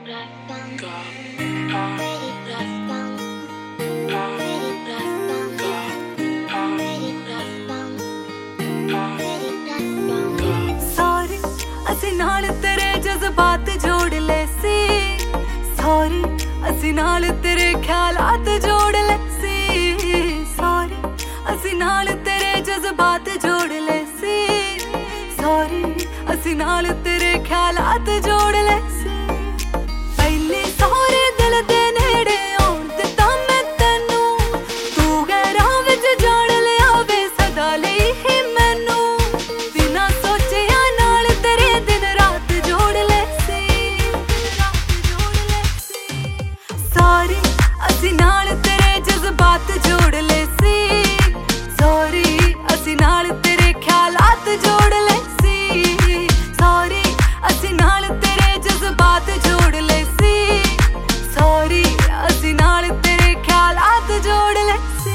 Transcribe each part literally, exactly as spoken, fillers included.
Sorry असी नाल तेरे जज्बात जोड़ ले सी। सॉरी असी नाल तेरे ख्यालात जोड़ ले सी। सॉरी असी नाल तेरे जज्बात जोड़ ले सी। सॉरी असी नाल तेरे ख्यालात जोड़ ले सी। पहले सॉरी दिल दे नेड़े आउण दित्ता मैं तैनू, तू गैरां विच जाण लिया वे सदा लई ही मैनू। बिना सोचिया नाल तेरे दिन रात जोड़ ले सी। सॉरी असी नाल तेरे जज्बात जोड़ ले सी। सॉरी असी नाल तेरे ख्यालात जोड़ ले सी। सॉरी असी नाल तेरे जज्बात जोड़ ले सी। सॉरी असी नाल तेरे ख्यालात जोड़ ले सी।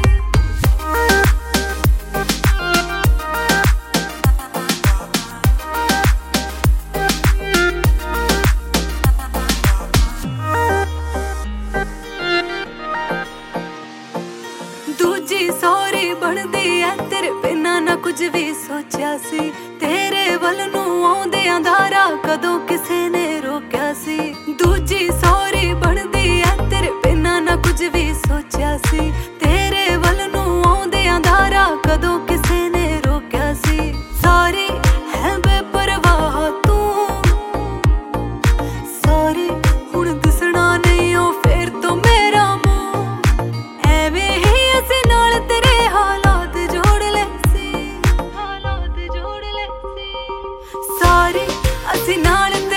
दूजी सॉरी बनदी है तेरे बिना ना कुछ भी सोचा सी। तेरे वल नू आउंदियां धारा कदों किसे ने रोकिया सी। दूजी सॉरी बनदी है तेरे बिना ना कुछ भी सोचा सी। तेरे वल नू आउंदियां धारा कदों किसे ने रोकिया सी। सॉरी है बेपरवाह तू। सॉरी हुण दिसना नहीं ओ फिर तो मेरा मुंह। एवें ही असी नाल तेरे हालात जोड़ ले सी। हालात जोड़ ले सी। सॉरी असी नाल